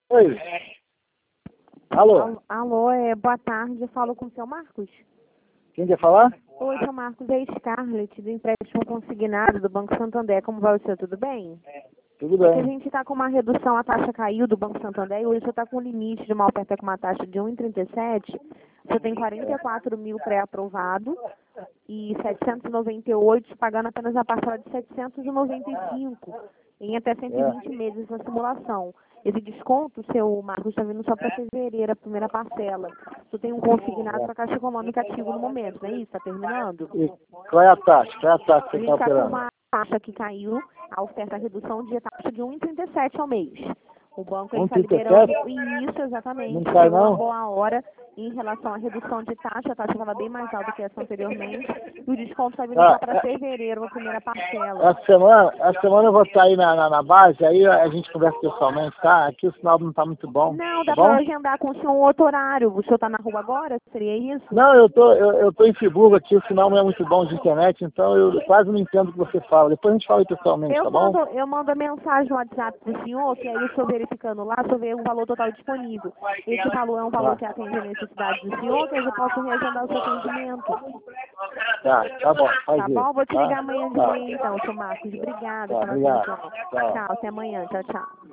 Oi. Alô? Alô, boa tarde, eu falo com o seu Marcos. Quem quer falar? Oi, seu Marcos, é Scarlett, do empréstimo consignado do Banco Santander. Como vai o senhor? Tudo bem? Tudo É que a bem. gente está com uma redução, a taxa caiu do Banco Santander e hoje você está com um limite de uma oferta com uma taxa de 1,37. Você tem 44 mil pré-aprovado e 798, pagando apenas a parcela de 795 em até 120 meses na simulação. Esse desconto, seu Marcos, está vindo só para fevereiro, a primeira parcela. Você tem um consignado para a Caixa Econômica ativo no momento, não é isso? Está terminando? E qual é a taxa? Qual é a taxa que A você gente está está com operando? uma taxa que caiu, a oferta, a redução de taxa de 1,37 ao mês. O banco está liberando 1,37? isso exatamente, Não cai chegou uma não? boa hora em relação à redução de taxa, a taxa estava bem mais alta que essa anteriormente, e o desconto está vindo só para fevereiro, a primeira parcela. Essa semana eu vou estar aí na base, aí a gente conversa pessoalmente, tá? Aqui o sinal não está muito bom, Não, tá dá para bom? agendar com o senhor um outro horário. O senhor está na rua agora? Seria isso? Não, eu tô em Friburgo aqui, o sinal não é muito bom de internet, então eu quase não entendo o que você fala. Depois a gente fala aí pessoalmente, tá bom? Eu mando a mensagem no WhatsApp pro senhor, que aí o senhor verificando lá, o senhor vê o valor total disponível. Esse valor é um valor Tá, que atende a necessidade do senhor, que aí eu posso reagendar o seu atendimento. tá bom, faz Tá isso, bom? Vou te tá? ligar amanhã de Tá, manhã então, seu Marcos. Obrigada tá, pela obrigado. atenção. Tchau. Tchau, até amanhã. Tchau, tchau.